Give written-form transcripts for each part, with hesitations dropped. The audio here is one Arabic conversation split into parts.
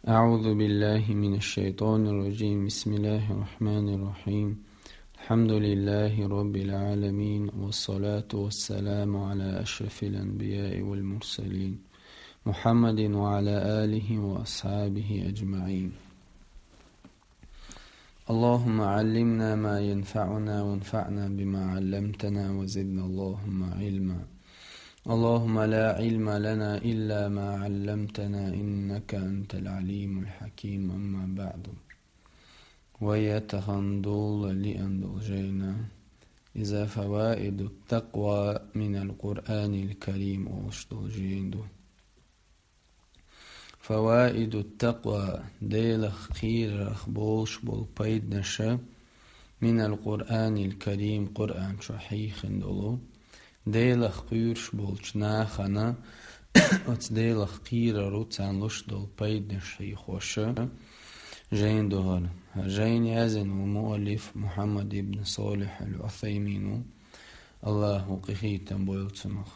أعوذ بالله من الشيطان الرجيم. بسم الله الرحمن الرحيم. الحمد لله رب العالمين، والصلاة والسلام على أشرف الأنبياء والمرسلين محمد وعلى آله وأصحابه أجمعين. اللهم علمنا ما ينفعنا وانفعنا بما علمتنا وزدنا اللهم علما. اللهم لا علم لنا إلا ما علمتنا إنك أنت العليم الحكيم. أما بعد، ويتخندول لأندلجينا إذا فوائد التقوى من القرآن الكريم أشتلجيندو. فوائد التقوى ديلخ خير رخبولش بالبيد نشا من القرآن الكريم قرآن شحيخ دولو ديلخ قيرش بولش ناخنا ات ديلخ قير روتان لش دول بيد نشي خوشا جين دهر جين يازن ومؤلف محمد بن صالح العثيمين الله قخيتا بويلتمخ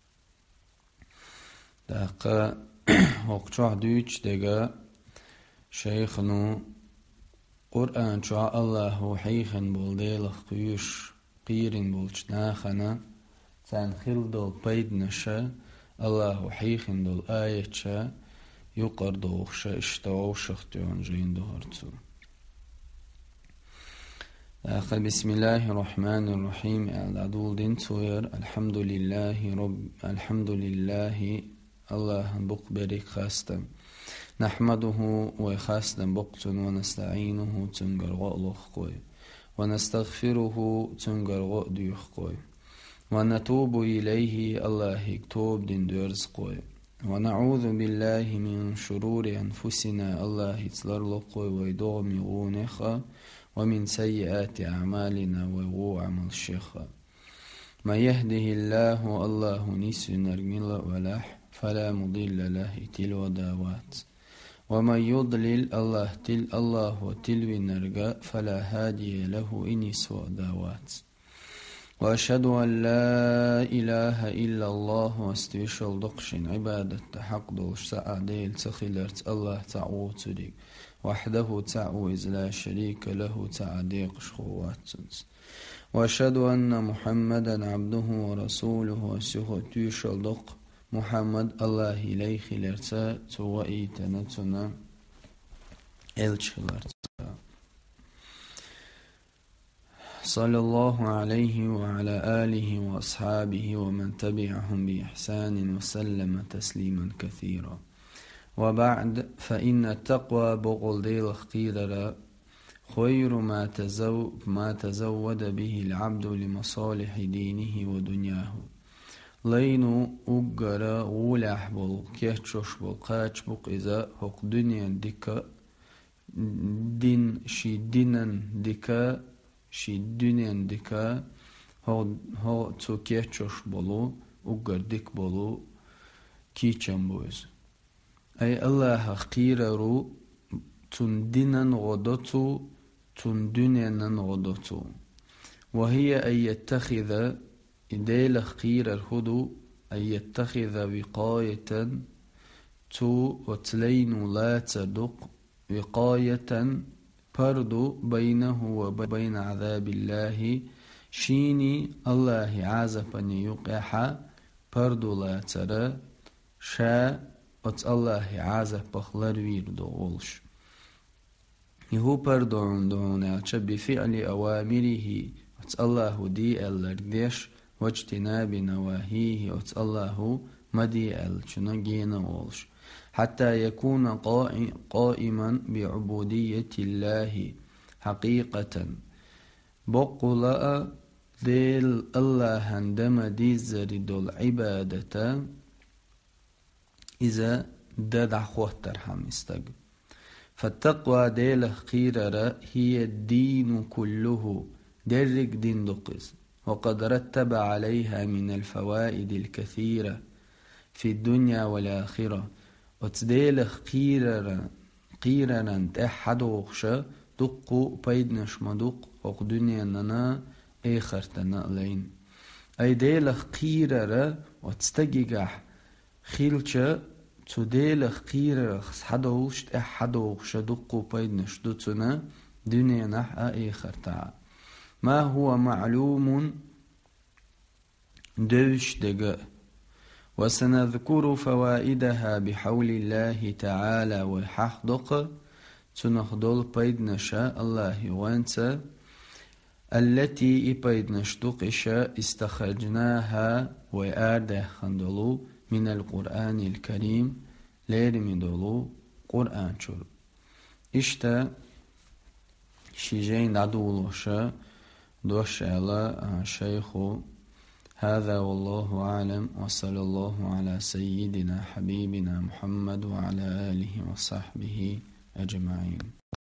داقا وقتوع دوش دقا شيخنو قرآن شوع الله حيخن بول ديلخ قيرش قيرن بولش ناخنا تان خل دول بيد نشا الله حيخن دول آية شا يقر دوخشا اشتاو شختيون جين دهرتو. آخر بسم الله الرحمن الرحيم. العدول دين توير الحمد لله الله بقبرك خاستم نحمده وخاستم بقتن ونستعينه تنقر غألخ قوي ونستغفره تنقر غأديخ قوي ونتوب إليه الله يكتوب دين دورز قوي ونعوذ بالله من شرور أنفسنا الله يتلر لقوي ويدغم يغونخا ومن سيئات أعمالنا ويغو عمل الشيخا. ما يهده الله نسي نرمل ولاح فلا مضل له تلو داوات ومن يضلل الله تلوي نرقى فلا هادي له إنس وداوات. وأشهد أن لا إله إلا الله واستوشل دقشن عبادة حق دولش سعديل تخلرت الله تعوتريك وحده تعوز لا شريك له تعديق شخوات. وأشهد أن محمدا عبده ورسوله وسيخوتوشل دق محمد الله إليه خلرتا توئيتنتنا الشلرتا صلى الله عليه وعلى آله وأصحابه ومن تبعهم بإحسان وسلم تسليما كثيرا. وبعد، فإن التقوى بغل ديل خيرا خير ما تزود به العبد لمصالح دينه ودنياه. لينو أجرا غولح بل كيتشوش بل قاتش بق إذا حق دنيا ديكا دين شي دينن ديكا شي دنيا ديكا هو تو كيتشوش بلو أجر ديك بلو كيتشن بوز أي الله خير رو تن دينن غدتو تن دنيا غدتو وهي أن يتخذ إديل خير الهدو أن يتخذ وقاية تو وتلين لا تصدق وقاية بردو بينه وبين عذاب الله شيني الله عازفا يقح بردو لا ترى شا وت الله عازف بخلر ويردو غلش يهو بردو عندونا بفعل أوامره وت الله دي الرديش واجتناب نواهيه وت الله مدي الشنجين غلش حتى يكون قائما بعبودية الله حقيقة. بقلاء ديل الله عندما ديزر دول عبادة إذا ددع خوتر حمستق. فالتقوى ديل خيرا هي الدين كله درك دين دقز، وقد رتب عليها من الفوائد الكثيرة في الدنيا والآخرة. وتديلخ قيرا تحد وخشا دقو بيدنش مدق وق دنيا ننا اخر تنقلين أي ديلخ قيرا وتستقيقح خيلشا تديلخ قيرخ حدوشت حدوخ شدقو بيدنش دوتنا دنيا نح آخر تاع ما هو معلوم دوش دقاء وسنذكر فوائدها بحول الله تعالى وححدق تنخدل بيدنشا الله وانت التي إبيدنشتقش استخرجناها وآرده خندلو من القرآن الكريم ليرمي دولو قرآن شر إشتا شيجين دعدولوشا دوش على شيخو هذا والله أعلم وصلى الله على سيدنا حبيبنا محمد وعلى آله وصحبه أجمعين.